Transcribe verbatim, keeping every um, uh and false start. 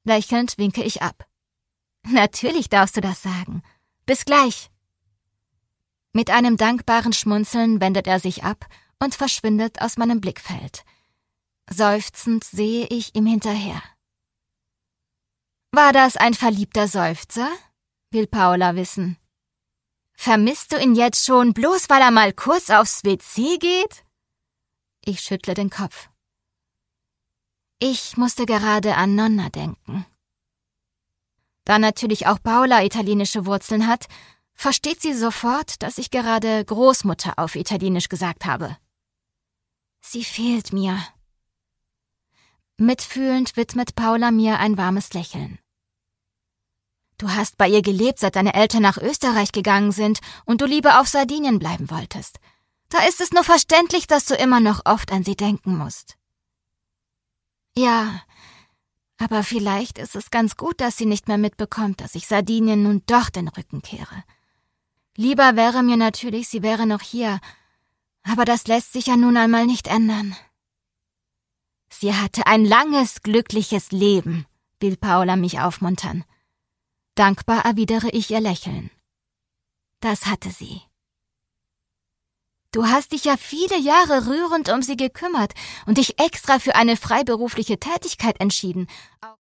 Lächelnd winke ich ab. Natürlich darfst du das sagen. Bis gleich. Mit einem dankbaren Schmunzeln wendet er sich ab und verschwindet aus meinem Blickfeld. Seufzend sehe ich ihm hinterher. War das ein verliebter Seufzer? Will Paula wissen. Vermisst du ihn jetzt schon, bloß weil er mal kurz aufs W C geht? Ich schüttle den Kopf. Ich musste gerade an Nonna denken. Da natürlich auch Paula italienische Wurzeln hat, versteht sie sofort, dass ich gerade Großmutter auf Italienisch gesagt habe. Sie fehlt mir. Mitfühlend widmet Paula mir ein warmes Lächeln. Du hast bei ihr gelebt, seit deine Eltern nach Österreich gegangen sind und du lieber auf Sardinien bleiben wolltest. Da ist es nur verständlich, dass du immer noch oft an sie denken musst. Ja, aber vielleicht ist es ganz gut, dass sie nicht mehr mitbekommt, dass ich Sardinien nun doch den Rücken kehre. Lieber wäre mir natürlich, sie wäre noch hier, aber das lässt sich ja nun einmal nicht ändern. Sie hatte ein langes, glückliches Leben, will Paula mich aufmuntern. Dankbar erwidere ich ihr Lächeln. Das hatte sie. Du hast dich ja viele Jahre rührend um sie gekümmert und dich extra für eine freiberufliche Tätigkeit entschieden.